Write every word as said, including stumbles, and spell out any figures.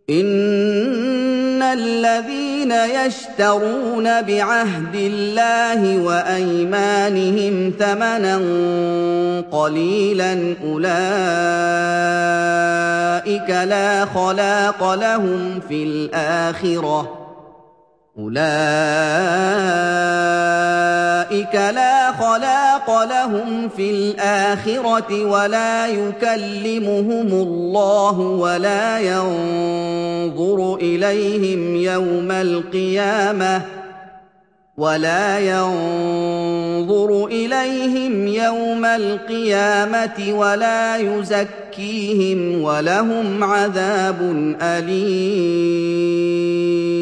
إِنَّ الَّذِينَ يَشْتَرُونَ بِعَهْدِ اللَّهِ وَأَيْمَانِهِمْ ثَمَنًا قَلِيلًا أُولَٰئِكَ لَا خَلَاقَ لَهُمْ فِي الْآخِرَةِ أُولَٰئِكَ لَا خَلَاقَ لَهُمْ فِي الْآخِرَةِ وَلَا يُكَلِّمُهُمُ اللَّهُ وَلَا يَنظُرُ إِلَيْهِمْ يَوْمَ الْقِيَامَةِ وَلَا يَنظُرُ إِلَيْهِمْ يَوْمَ الْقِيَامَةِ وَلَا يُزَكِّيهِمْ وَلَهُمْ عَذَابٌ أَلِيمٌ